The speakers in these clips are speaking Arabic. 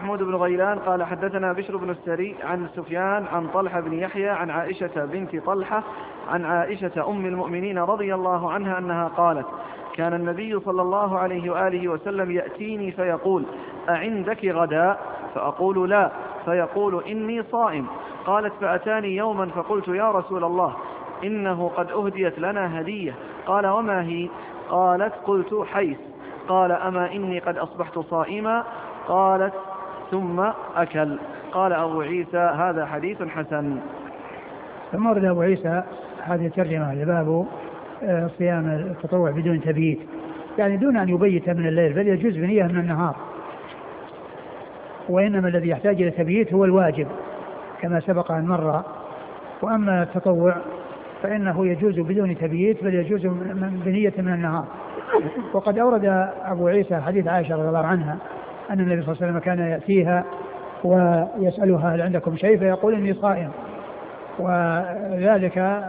محمود بن غيلان قال حدثنا بشر بن السري عن سفيان عن طلحة بن يحيى عن عائشة بنت طلحة عن عائشة أم المؤمنين رضي الله عنها أنها قالت كان النبي صلى الله عليه وآله وسلم يأتيني فيقول أعندك غداء؟ فأقول لا، فيقول إني صائم. قالت فأتاني يوما فقلت يا رسول الله إنه قد أهديت لنا هدية. قال وما هي؟ قالت قلت حيث. قال أما إني قد أصبحت صائما؟ قالت ثم أكل. قال أبو عيسى هذا حديث حسن. ثم ورد أبو عيسى هذه الترجمة لباب صيام التطوع بدون تبييت، يعني دون أن يبيت من الليل، بل يجوز بنية من النهار، وإنما الذي يحتاج إلى تبييت هو الواجب كما سبق أن مر. وأما التطوع فإنه يجوز بدون تبييت، بل يجوز بنية من النهار. وقد أورد أبو عيسى حديث عائشة رضي الله عنها أن النبي صلى الله عليه وسلم كان يأتيها ويسألها هل عندكم شيء فيقول إني صائم، وذلك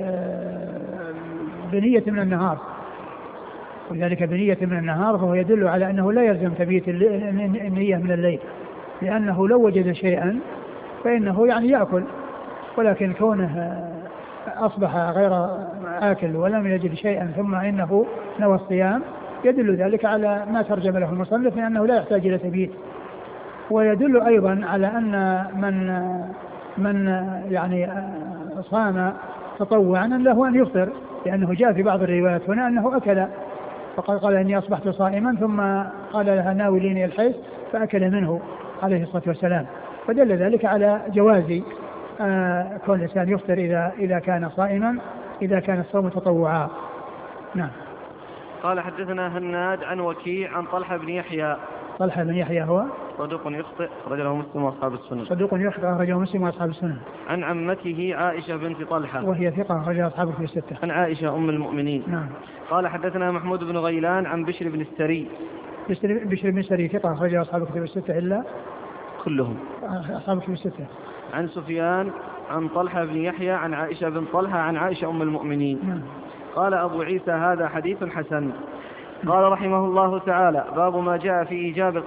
بنية من النهار، وذلك بنية من النهار، فهو يدل على أنه لا يلزم تبييت النية من الليل، لأنه لو وجد شيئا فإنه يعني يأكل، ولكن كونه أصبح غير آكل ولم يجد شيئا ثم إنه نوى الصيام يدل ذلك على ما ترجم له المصنف لأنه لا يحتاج إلى تبييت. ويدل أيضا على أن من يعني صام تطوعا له أن يفطر، لأنه جاء في بعض الروايات هنا أنه أكل، فقد قال إني أصبحت صائما ثم قال لها ناوليني الحيث فأكل منه عليه الصلاة والسلام، فدل ذلك على جواز كون الإنسان يفطر إذا كان صائما، إذا كان الصوم تطوعا. نعم. قال حدثنا هناد عن وكيع عن طلحة بن يحيى. طلحة بن يحيى هو صدوق يخطئ رجله مسلم وأصحاب السنن. صدوق يخطئ رجله مسلم وأصحاب السنن. عن عمته عائشة بنت طلحة وهي ثقة رجل أصحاب في الستة. عن عائشة أم المؤمنين. نعم. قال حدثنا محمود بن غيلان عن بشر بن السري. بشر بن السري ثقة رجل أصحاب في الستة إلا كلهم أصحاب في الستة. عن سفيان عن طلحة بن يحيى عن عائشة بن طلحة عن عائشة أم المؤمنين. نعم. قال أبو عيسى هذا حديث حسن. قال رحمه الله تعالى باب ما جاء في إيجاب